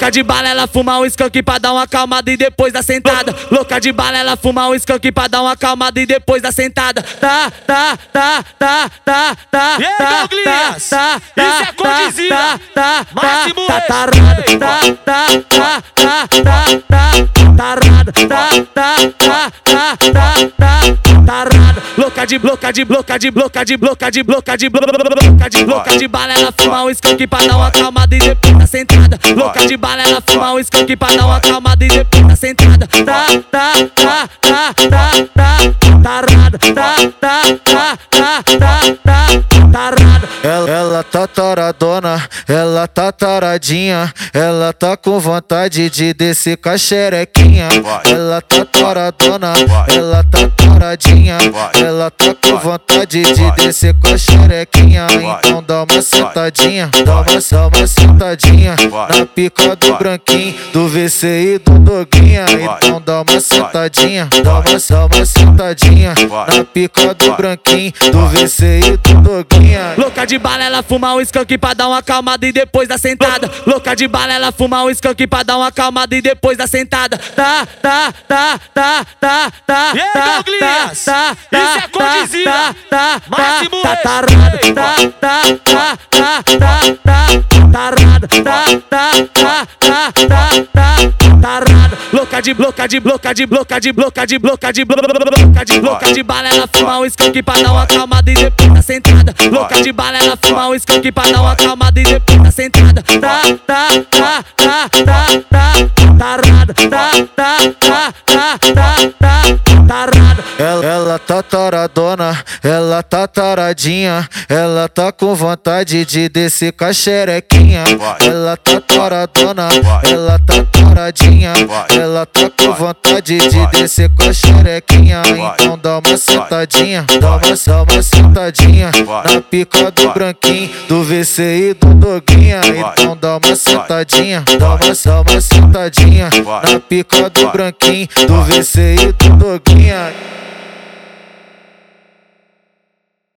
Louca de bala, ela fuma um skunk pra dar uma acalmada e depois da sentada. Louca de bala, ela fuma um skunk pra dar uma acalmada e depois da sentada. Tá. E aí, Douglas? Isso é condizida. Máximo tarado, tarado. Louca de bala, ela fuma um skunk pra dar uma acalmada e depois da sentada. Louca de bala, ela fuma um skunk pra dar uma acalmada e depois da sentada. Tarado. Ela tá taradona, ela tá taradinha, ela tá com vontade de descer com a xerequinha. Ela tá taradona, ela tá taradinha, ela tá com vontade de descer com a xerequinha. Então dá uma sentadinha, dá uma sentadinha na pica do branquinho, do VC e do Doguinha. Então dá uma sentadinha, dá uma sentadinha na pica do branquinho, do VC e do Doguinha. Louca de bala, ela fuma um skunk pra dar uma acalmada e depois da sentada. Louca de bala, ela fuma um skunk pra dar uma acalmada e depois da sentada. E aí, Douglas? Isso é condizida. Máximo tarado. Louca de bala, ela fuma um skunk pra dar uma acalmada e depois da sentada. Louca de bala, ela fuma um skunk pra dar uma acalmada e depois da sentada. Tarado. Ela tá taradona, ela tá taradinha, ela tá com vontade de descer com a xerequinha. Ela tá taradona, ela tá taradinha, ela tá com vontade de descer com a xerequinha. Então dá uma sentadinha, dá uma sentadinha na pica do branquinho, do VC e do Doguinha. Então dá uma sentadinha, dá uma sentadinha na pica do branquinho, do VC e do Doguinha.